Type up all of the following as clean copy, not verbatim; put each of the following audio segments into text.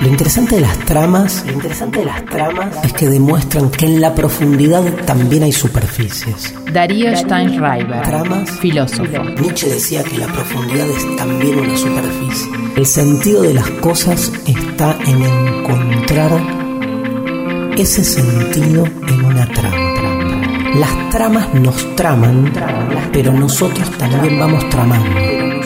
Lo interesante de las tramas es que demuestran que en la profundidad también hay superficies. Darío Steinschreiber, Tramas, filósofo. Nietzsche decía que la profundidad es también una superficie. El sentido de las cosas está en encontrar ese sentido en una trama. Las tramas nos traman, pero nosotros también vamos tramando.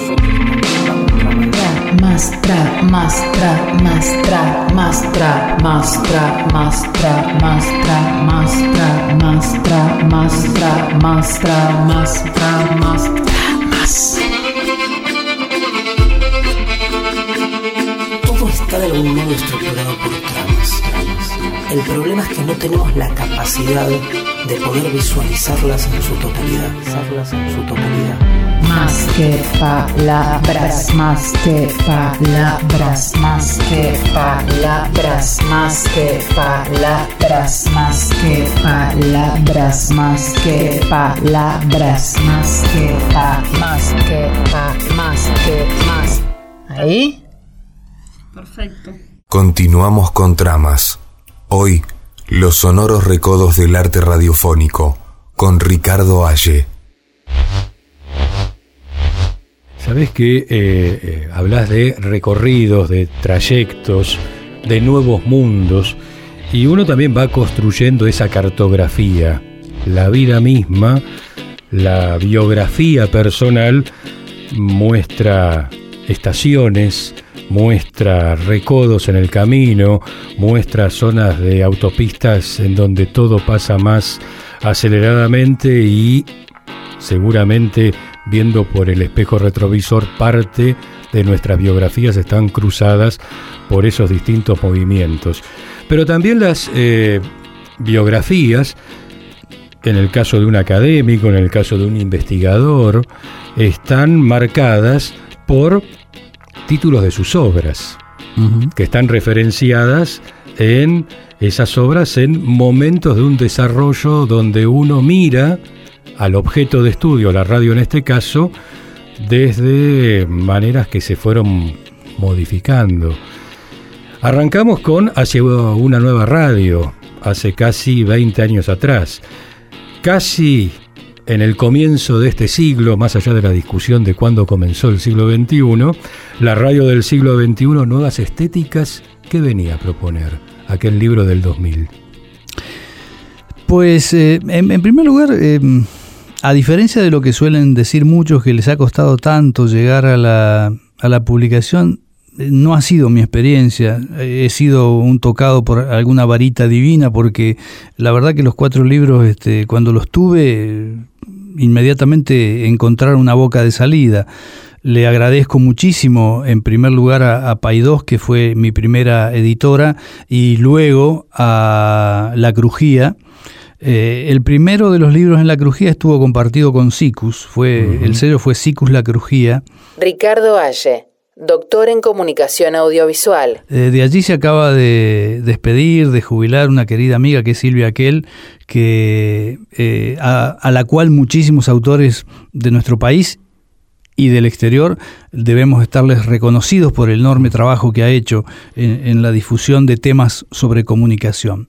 Todo está de algún modo estructurado por tramas. El problema es que no tenemos la capacidad de poder visualizarlas en su totalidad. Más que palabras, más que palabras, más que palabras, más que palabras, más que palabras, más que palabras, más que más. ¿Ahí? Perfecto. Continuamos con tramas. Hoy, los sonoros recodos del arte radiofónico, con Ricardo Haye. Sabés que hablas de recorridos, de trayectos, de nuevos mundos, y uno también va construyendo esa cartografía. La vida misma, la biografía personal, muestra estaciones, muestra recodos en el camino, muestra zonas de autopistas en donde todo pasa más aceleradamente y seguramente viendo por el espejo retrovisor parte de nuestras biografías están cruzadas por esos distintos movimientos. Pero también las biografías, en el caso de un académico, en el caso de un investigador, están marcadas por títulos de sus obras, que están referenciadas en esas obras en momentos de un desarrollo donde uno mira al objeto de estudio, la radio en este caso, desde maneras que se fueron modificando. Arrancamos con Hacia una nueva radio, hace casi 20 años atrás. Casi en el comienzo de este siglo, más allá de la discusión de cuándo comenzó el siglo XXI, la radio del siglo XXI, Nuevas Estéticas, ¿qué venía a proponer aquel libro del 2000? Pues, en primer lugar, a diferencia de lo que suelen decir muchos, que les ha costado tanto llegar a la publicación, no ha sido mi experiencia. He sido un tocado por alguna varita divina, porque la verdad que los 4 libros, cuando los tuve, inmediatamente encontraron una boca de salida. Le agradezco muchísimo, en primer lugar, a Paidós, que fue mi primera editora, y luego a La Crujía. El primero de los libros en La Crujía estuvo compartido con Sicus, el sello fue Sicus La Crujía. Ricardo Haye, doctor en comunicación audiovisual. De allí se acaba de despedir, de jubilar una querida amiga que es Silvia Aquel, que a la cual muchísimos autores de nuestro país y del exterior debemos estarles reconocidos por el enorme trabajo que ha hecho en la difusión de temas sobre comunicación.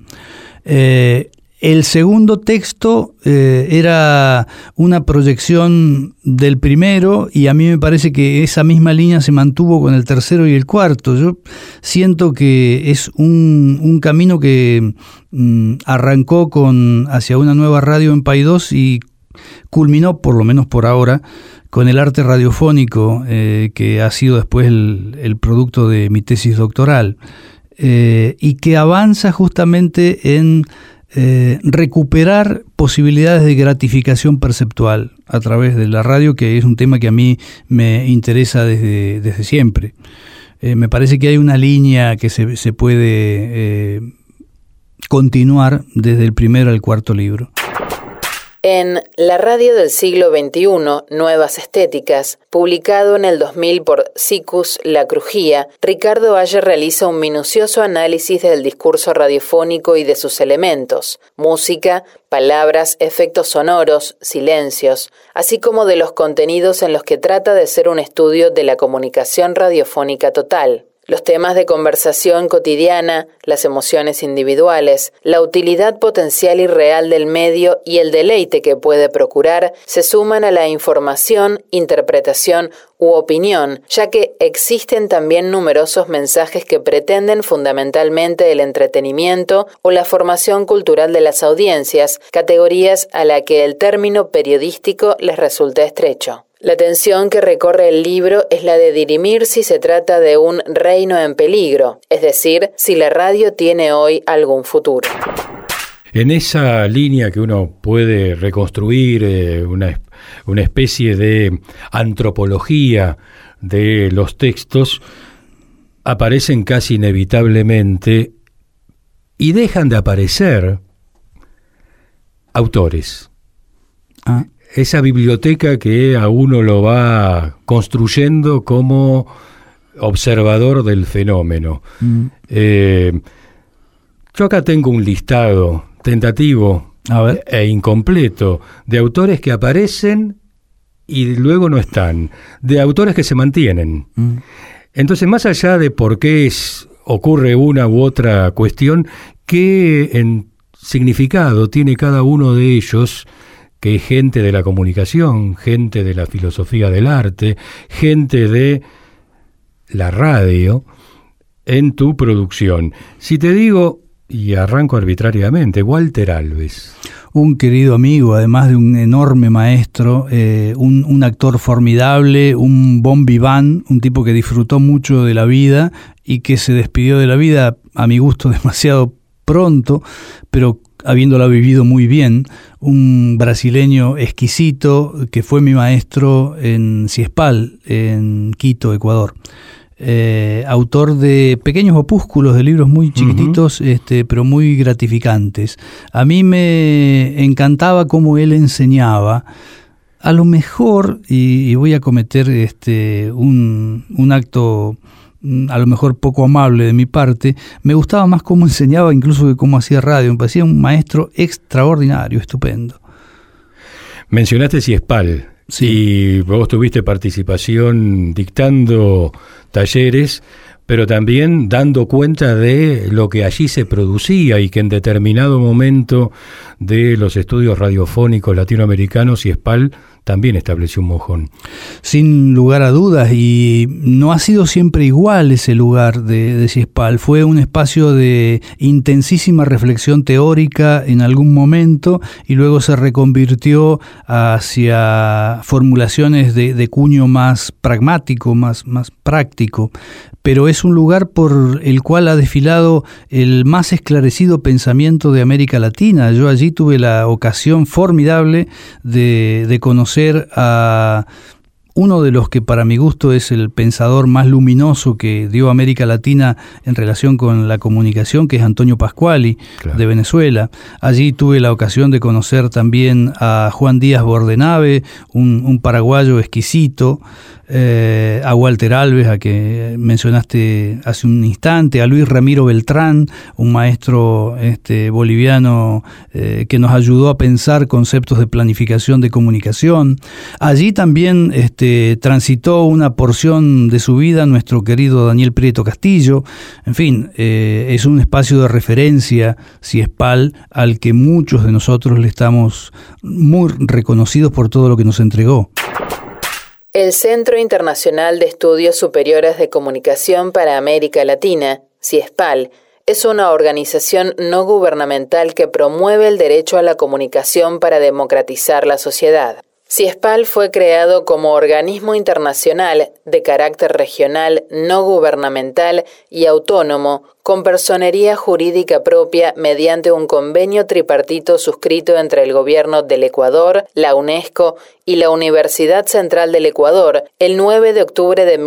El segundo texto era una proyección del primero, y a mí me parece que esa misma línea se mantuvo con el tercero y el cuarto. Yo siento que es un camino que arrancó con Hacia una nueva radio en Paidós y culminó, por lo menos por ahora, con el arte radiofónico, que ha sido después el producto de mi tesis doctoral, y que avanza justamente en recuperar posibilidades de gratificación perceptual a través de la radio, que es un tema que a mí me interesa desde siempre. Me parece que hay una línea que se puede continuar desde el primero al cuarto libro. En La radio del siglo XXI, Nuevas Estéticas, publicado en el 2000 por Sicus La Crujía, Ricardo Haye realiza un minucioso análisis del discurso radiofónico y de sus elementos: música, palabras, efectos sonoros, silencios, así como de los contenidos en los que trata de ser un estudio de la comunicación radiofónica total. Los temas de conversación cotidiana, las emociones individuales, la utilidad potencial y real del medio y el deleite que puede procurar se suman a la información, interpretación u opinión, ya que existen también numerosos mensajes que pretenden fundamentalmente el entretenimiento o la formación cultural de las audiencias, categorías a la que el término periodístico les resulta estrecho. La tensión que recorre el libro es la de dirimir si se trata de un reino en peligro, es decir, si la radio tiene hoy algún futuro. En esa línea que uno puede reconstruir una especie de antropología de los textos, aparecen casi inevitablemente y dejan de aparecer autores. Esa biblioteca que a uno lo va construyendo como observador del fenómeno. Yo acá tengo un listado tentativo e incompleto de autores que aparecen y luego no están, de autores que se mantienen. Entonces, más allá de por qué ocurre una u otra cuestión, ¿qué en significado tiene cada uno de ellos? Que es gente de la comunicación, gente de la filosofía del arte, gente de la radio, en tu producción. Si te digo, y arranco arbitrariamente, Walter Alves. Un querido amigo, además de un enorme maestro, un actor formidable, un bon vivant, un tipo que disfrutó mucho de la vida y que se despidió de la vida, a mi gusto, demasiado pronto, pero habiéndola vivido muy bien, un brasileño exquisito que fue mi maestro en Ciespal, en Quito, Ecuador. Autor de pequeños opúsculos, de libros muy chiquititos, pero muy gratificantes. A mí me encantaba cómo él enseñaba. A lo mejor, y voy a cometer un acto a lo mejor poco amable de mi parte, me gustaba más cómo enseñaba incluso que cómo hacía radio. Me parecía un maestro extraordinario, estupendo. Mencionaste Ciespal, sí. Y vos tuviste participación dictando talleres, pero también dando cuenta de lo que allí se producía y que en determinado momento de los estudios radiofónicos latinoamericanos Ciespal también estableció un mojón. Sin lugar a dudas, y no ha sido siempre igual ese lugar de Ciespal. Fue un espacio de intensísima reflexión teórica en algún momento y luego se reconvirtió hacia formulaciones de cuño más pragmático, más práctico. Pero es un lugar por el cual ha desfilado el más esclarecido pensamiento de América Latina. Yo allí tuve la ocasión formidable de conocer a uno de los que para mi gusto es el pensador más luminoso que dio América Latina en relación con la comunicación, que es Antonio Pascuali, claro, de Venezuela. Allí tuve la ocasión de conocer también a Juan Díaz Bordenave, un paraguayo exquisito, a Walter Alves, a que mencionaste hace un instante, a Luis Ramiro Beltrán, un maestro boliviano que nos ayudó a pensar conceptos de planificación de comunicación. Allí también transitó una porción de su vida nuestro querido Daniel Prieto Castillo. En fin, es un espacio de referencia, Ciespal, al que muchos de nosotros le estamos muy reconocidos por todo lo que nos entregó. El Centro Internacional de Estudios Superiores de Comunicación para América Latina, Ciespal, es una organización no gubernamental que promueve el derecho a la comunicación para democratizar la sociedad. Ciespal fue creado como organismo internacional de carácter regional, no gubernamental y autónomo, con personería jurídica propia mediante un convenio tripartito suscrito entre el Gobierno del Ecuador, la UNESCO y la Universidad Central del Ecuador el 9 de octubre de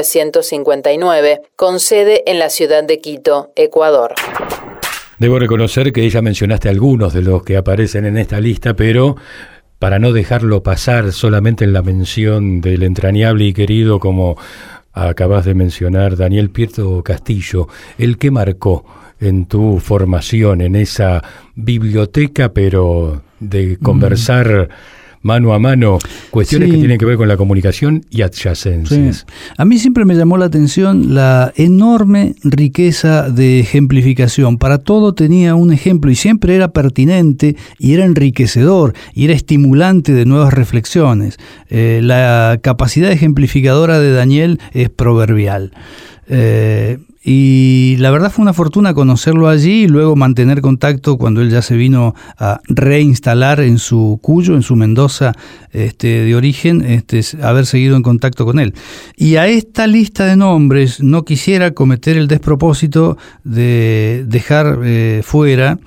1959, con sede en la ciudad de Quito, Ecuador. Debo reconocer que ya mencionaste algunos de los que aparecen en esta lista, pero para no dejarlo pasar solamente en la mención del entrañable y querido, como acabas de mencionar, Daniel Prieto Castillo, el que marcó en tu formación, en esa biblioteca, pero de conversar mano a mano, cuestiones que tienen que ver con la comunicación y adyacencias. Sí. A mí siempre me llamó la atención la enorme riqueza de ejemplificación. Para todo tenía un ejemplo y siempre era pertinente y era enriquecedor y era estimulante de nuevas reflexiones. La capacidad ejemplificadora de Daniel es proverbial. Y la verdad fue una fortuna conocerlo allí y luego mantener contacto cuando él ya se vino a reinstalar en su Cuyo, en su Mendoza de origen, haber seguido en contacto con él. Y a esta lista de nombres no quisiera cometer el despropósito de dejar fuera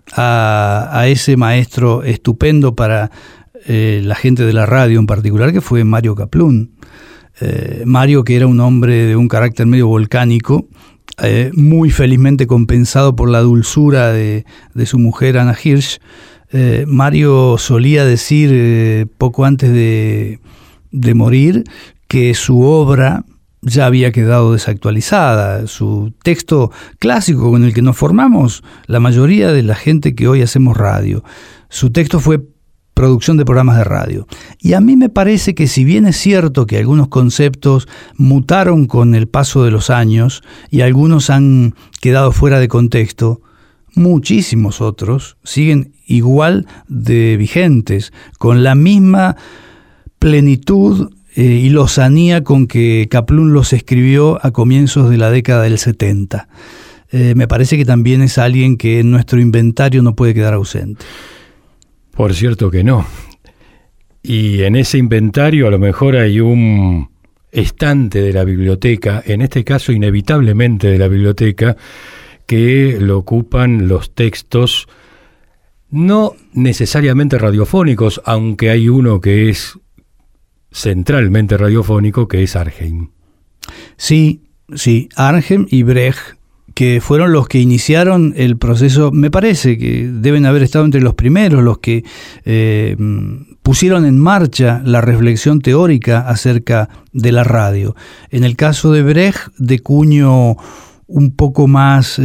a ese maestro estupendo para la gente de la radio en particular, que fue Mario Kaplun. Mario, que era un hombre de un carácter medio volcánico, muy felizmente compensado por la dulzura de su mujer Ana Hirsch. Mario solía decir poco antes de morir que su obra ya había quedado desactualizada. Su texto clásico con el que nos formamos la mayoría de la gente que hoy hacemos radio, su texto fue producción de programas de radio. Y a mí me parece que si bien es cierto que algunos conceptos mutaron con el paso de los años y algunos han quedado fuera de contexto, muchísimos otros siguen igual de vigentes, con la misma plenitud y lozanía con que Kaplun los escribió a comienzos de la década del 70. Me parece que también es alguien que en nuestro inventario no puede quedar ausente. Por cierto que no. Y en ese inventario a lo mejor hay un estante de la biblioteca, en este caso inevitablemente de la biblioteca, que lo ocupan los textos no necesariamente radiofónicos, aunque hay uno que es centralmente radiofónico, que es Arnhem. Sí, Arnhem y Brecht, que fueron los que iniciaron el proceso. Me parece que deben haber estado entre los primeros, los que pusieron en marcha la reflexión teórica acerca de la radio. En el caso de Brecht, de cuño un poco más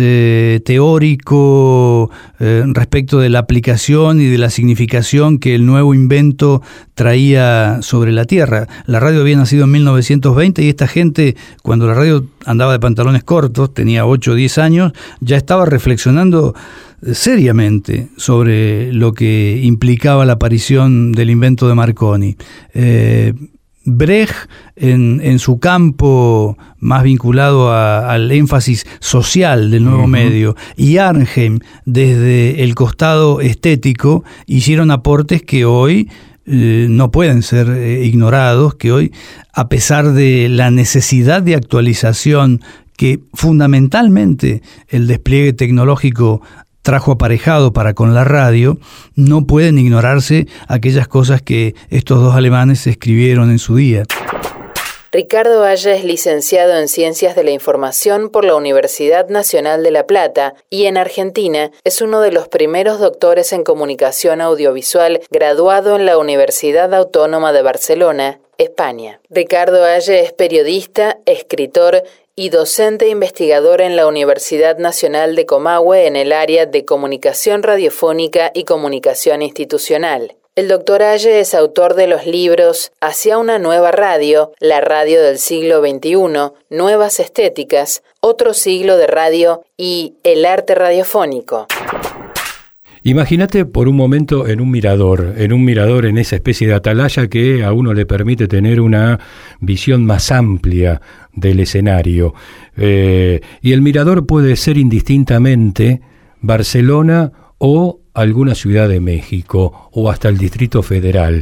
teórico respecto de la aplicación y de la significación que el nuevo invento traía sobre la Tierra. La radio había nacido en 1920 y esta gente, cuando la radio andaba de pantalones cortos, tenía 8 o 10 años, ya estaba reflexionando seriamente sobre lo que implicaba la aparición del invento de Marconi. Brecht, en su campo más vinculado al énfasis social del nuevo medio, y Arnhem, desde el costado estético, hicieron aportes que hoy no pueden ser ignorados, que hoy, a pesar de la necesidad de actualización que fundamentalmente el despliegue tecnológico trajo aparejado para con la radio, no pueden ignorarse aquellas cosas que estos dos alemanes escribieron en su día. Ricardo Haya es licenciado en Ciencias de la Información por la Universidad Nacional de La Plata y en Argentina es uno de los primeros doctores en comunicación audiovisual graduado en la Universidad Autónoma de Barcelona, España. Ricardo Haya es periodista, escritor y docente investigador en la Universidad Nacional de Comahue en el área de comunicación radiofónica y comunicación institucional. El doctor Haya es autor de los libros Hacia una nueva radio, la radio del siglo XXI, Nuevas estéticas, Otro siglo de radio y El arte radiofónico. Imagínate por un momento en un mirador, en esa especie de atalaya que a uno le permite tener una visión más amplia del escenario. Y el mirador puede ser indistintamente Barcelona o alguna ciudad de México o hasta el Distrito Federal.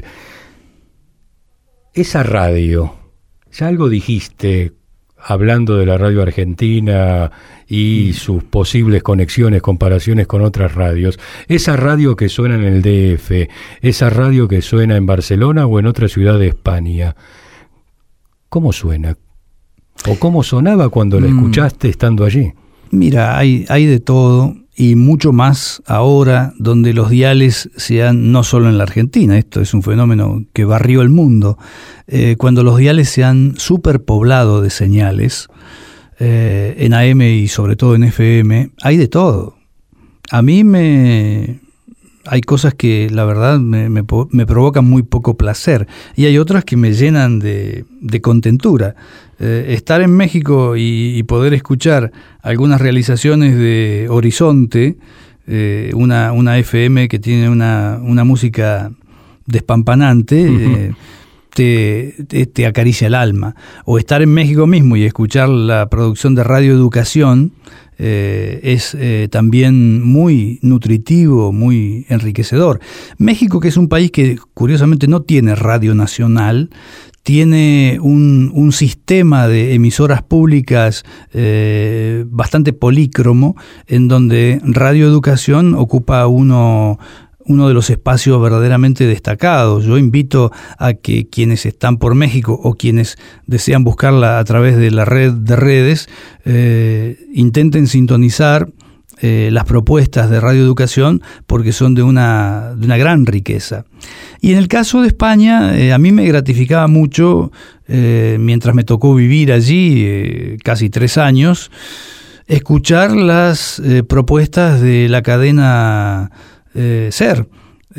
Esa radio, ya algo dijiste hablando de la radio argentina y sus posibles conexiones, comparaciones con otras radios. Esa radio que suena en el DF, esa radio que suena en Barcelona o en otra ciudad de España, ¿cómo suena? ¿O cómo sonaba cuando la escuchaste estando allí? Mira, hay de todo y mucho más ahora donde los diales sean, no solo en la Argentina, esto es un fenómeno que barrió el mundo, cuando los diales se han superpoblado de señales, en AM y sobre todo en FM, hay de todo. A mí me hay cosas que la verdad me provocan muy poco placer y hay otras que me llenan de contentura. Estar en México y poder escuchar algunas realizaciones de Horizonte, una FM que tiene una música despampanante, te acaricia el alma. O estar en México mismo y escuchar la producción de Radio Educación es también muy nutritivo, muy enriquecedor. México, que es un país que curiosamente no tiene radio nacional, tiene un sistema de emisoras públicas bastante polícromo, en donde Radio Educación ocupa uno de los espacios verdaderamente destacados. Yo invito a que quienes están por México o quienes desean buscarla a través de la red de redes intenten sintonizar las propuestas de Radio Educación, porque son de una gran riqueza. Y en el caso de España, a mí me gratificaba mucho, mientras me tocó vivir allí casi 3 años, escuchar las propuestas de la cadena SER,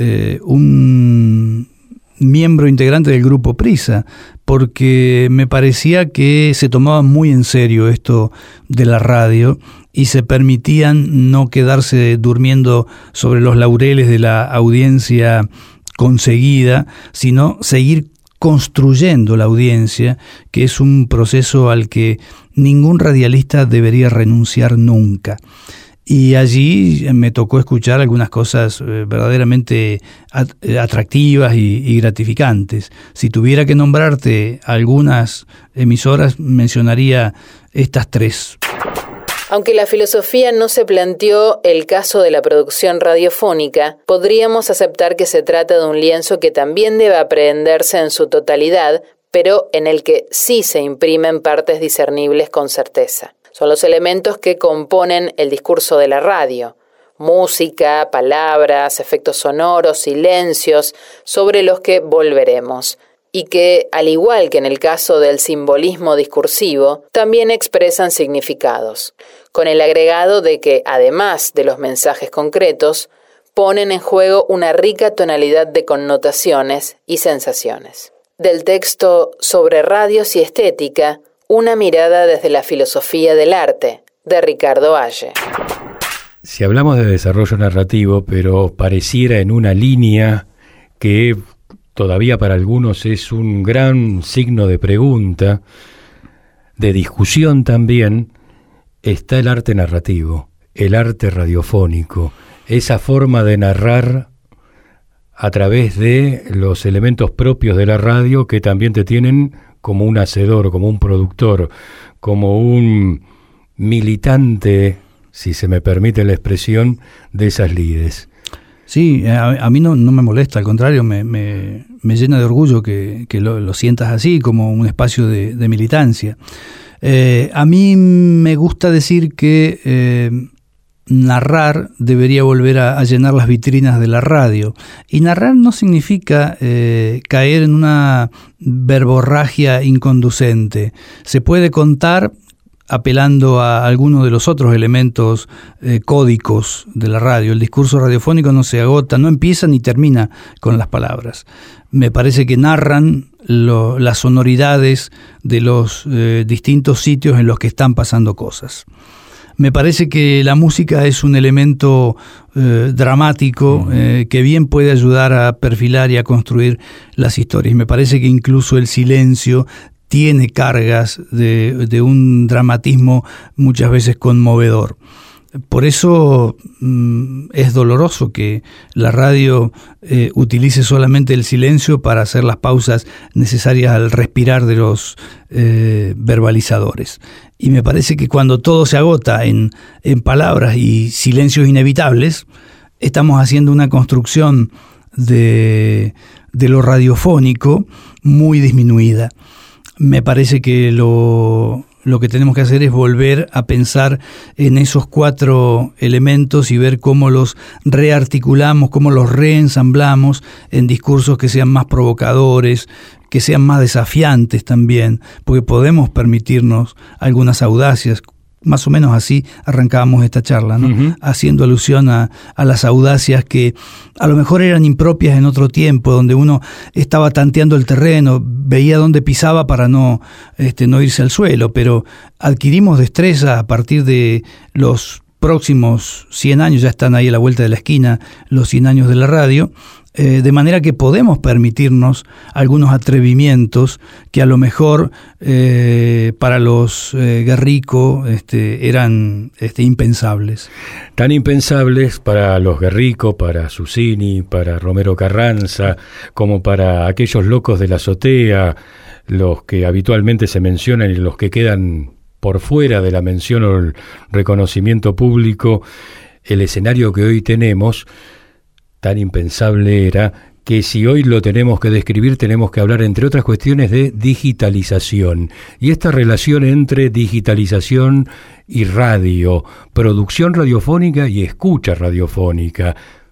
un miembro integrante del grupo Prisa, porque me parecía que se tomaba muy en serio esto de la radio y se permitían no quedarse durmiendo sobre los laureles de la audiencia conseguida, sino seguir construyendo la audiencia, que es un proceso al que ningún radialista debería renunciar nunca. Y allí me tocó escuchar algunas cosas verdaderamente atractivas y gratificantes. Si tuviera que nombrarte algunas emisoras, mencionaría estas 3. Aunque la filosofía no se planteó el caso de la producción radiofónica, podríamos aceptar que se trata de un lienzo que también debe aprehenderse en su totalidad, pero en el que sí se imprimen partes discernibles con certeza. Son los elementos que componen el discurso de la radio: música, palabras, efectos sonoros, silencios, sobre los que volveremos, y que, al igual que en el caso del simbolismo discursivo, también expresan significados, con el agregado de que, además de los mensajes concretos, ponen en juego una rica tonalidad de connotaciones y sensaciones. Del texto Sobre radios y estética, una mirada desde la filosofía del arte, de Ricardo Valle. Si hablamos de desarrollo narrativo, pero pareciera en una línea que todavía para algunos es un gran signo de pregunta, de discusión también, está el arte narrativo, el arte radiofónico, esa forma de narrar a través de los elementos propios de la radio que también te tienen como un hacedor, como un productor, como un militante, si se me permite la expresión, de esas lides. Sí, a mí no me molesta, al contrario, me llena de orgullo que lo sientas así, como un espacio de militancia. A mí me gusta decir que narrar debería volver a llenar las vitrinas de la radio. Y narrar no significa caer en una verborragia inconducente. Se puede contar apelando a algunos de los otros elementos códicos de la radio. El discurso radiofónico no se agota, no empieza ni termina con las palabras. Me parece que narran las sonoridades de los distintos sitios en los que están pasando cosas. Me parece que la música es un elemento dramático que bien puede ayudar a perfilar y a construir las historias. Me parece que incluso el silencio tiene cargas de un dramatismo muchas veces conmovedor. Por eso es doloroso que la radio utilice solamente el silencio para hacer las pausas necesarias al respirar de los verbalizadores. Y me parece que cuando todo se agota en palabras y silencios inevitables, estamos haciendo una construcción de lo radiofónico muy disminuida. Me parece que lo que tenemos que hacer es volver a pensar en esos 4 elementos y ver cómo los rearticulamos, cómo los reensamblamos en discursos que sean más provocadores, que sean más desafiantes también, porque podemos permitirnos algunas audacias, más o menos así arrancábamos esta charla, ¿no? Uh-huh. Haciendo alusión a las audacias que a lo mejor eran impropias en otro tiempo, donde uno estaba tanteando el terreno, veía dónde pisaba para no irse al suelo, pero adquirimos destreza a partir de los próximos 100 años, ya están ahí a la vuelta de la esquina los 100 años de la radio, de manera que podemos permitirnos algunos atrevimientos que a lo mejor para los Guerrico eran impensables. Tan impensables para los Guerrico, para Susini, para Romero Carranza, como para aquellos locos de la azotea, los que habitualmente se mencionan y los que quedan por fuera de la mención o el reconocimiento público. El escenario que hoy tenemos, tan impensable era, que si hoy lo tenemos que describir, tenemos que hablar, entre otras cuestiones, de digitalización. Y esta relación entre digitalización y radio, producción radiofónica y escucha radiofónica,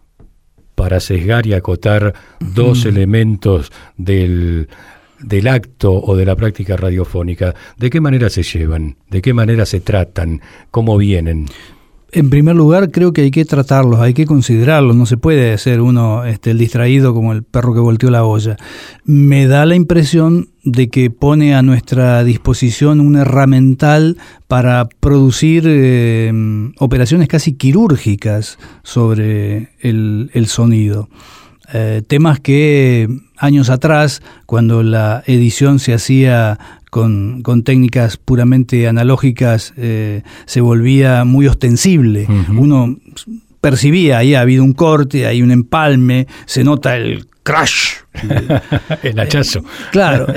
para sesgar y acotar dos elementos del acto o de la práctica radiofónica. ¿De qué manera se llevan? ¿De qué manera se tratan? ¿Cómo vienen? En primer lugar, creo que hay que tratarlos, hay que considerarlos. No se puede ser uno el distraído como el perro que volteó la olla. Me da la impresión de que pone a nuestra disposición un herramental para producir operaciones casi quirúrgicas sobre el sonido. Temas que años atrás, cuando la edición se hacía con técnicas puramente analógicas, se volvía muy ostensible. Uh-huh. Uno percibía, ahí ha habido un corte, hay un empalme, se nota el crash. El hachazo. Claro,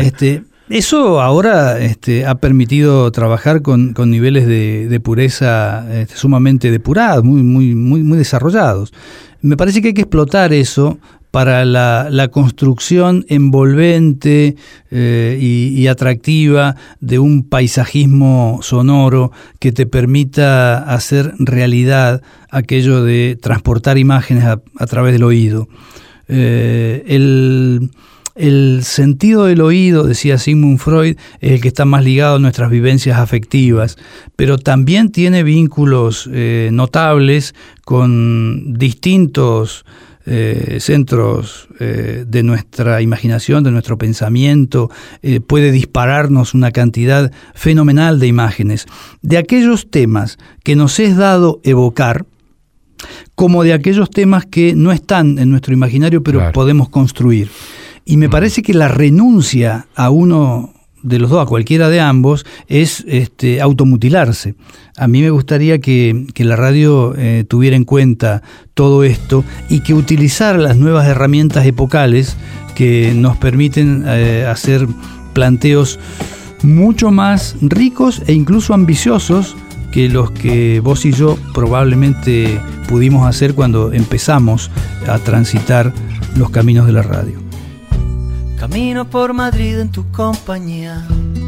eso ahora ha permitido trabajar con niveles de pureza sumamente depurados, muy desarrollados. Me parece que hay que explotar eso para la construcción envolvente y atractiva de un paisajismo sonoro que te permita hacer realidad aquello de transportar imágenes a través del oído. El sentido del oído, decía Sigmund Freud, es el que está más ligado a nuestras vivencias afectivas, pero también tiene vínculos notables con distintos centros de nuestra imaginación, de nuestro pensamiento. Puede dispararnos una cantidad fenomenal de imágenes, de aquellos temas que nos es dado evocar, como de aquellos temas que no están en nuestro imaginario, pero claro, podemos construir. Y me parece que la renuncia a uno de los dos, a cualquiera de ambos, es automutilarse. A mí me gustaría que la radio tuviera en cuenta todo esto y que utilizara las nuevas herramientas epocales que nos permiten hacer planteos mucho más ricos e incluso ambiciosos que los que vos y yo probablemente pudimos hacer cuando empezamos a transitar los caminos de la radio. Camino por Madrid en tu compañía,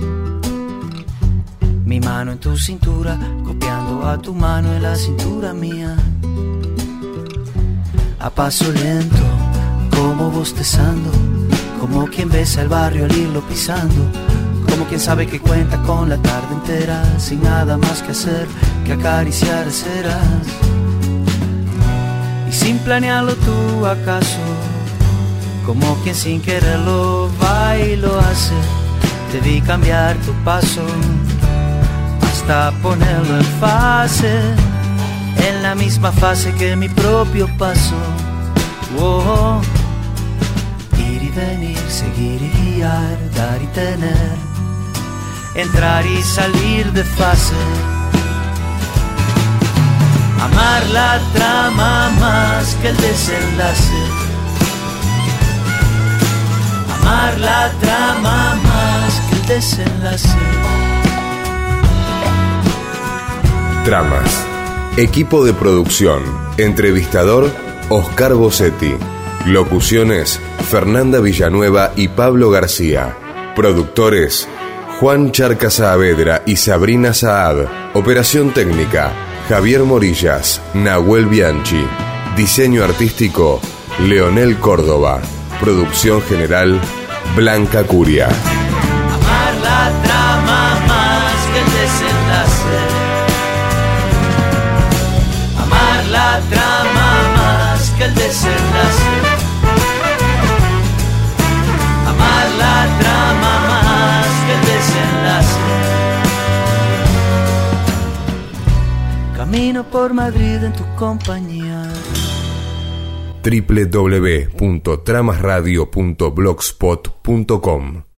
mi mano en tu cintura, copiando a tu mano en la cintura mía. A paso lento, como bostezando, como quien besa el barrio al irlo pisando, como quien sabe que cuenta con la tarde entera, sin nada más que hacer que acariciar serás. Y sin planearlo tú acaso, como quien sin quererlo va y lo hace, te vi cambiar tu paso hasta ponerlo en fase, en la misma fase que mi propio paso. Oh, ir y venir, seguir y guiar, dar y tener, entrar y salir de fase. Amar la trama más que el desenlace, amar la trama más que el desenlace. Tramas. Equipo de producción. Entrevistador, Oscar Bossetti. Locuciones, Fernanda Villanueva y Pablo García. Productores, Juan Charca Saavedra y Sabrina Saad. Operación técnica, Javier Morillas, Nahuel Bianchi. Diseño artístico, Leonel Córdoba. Producción general, Blanca Curia. Amar la trama más que el desenlace, el desenlace. Amar la trama más que el desenlace. Camino por Madrid en tu compañía. www.tramasradio.blogspot.com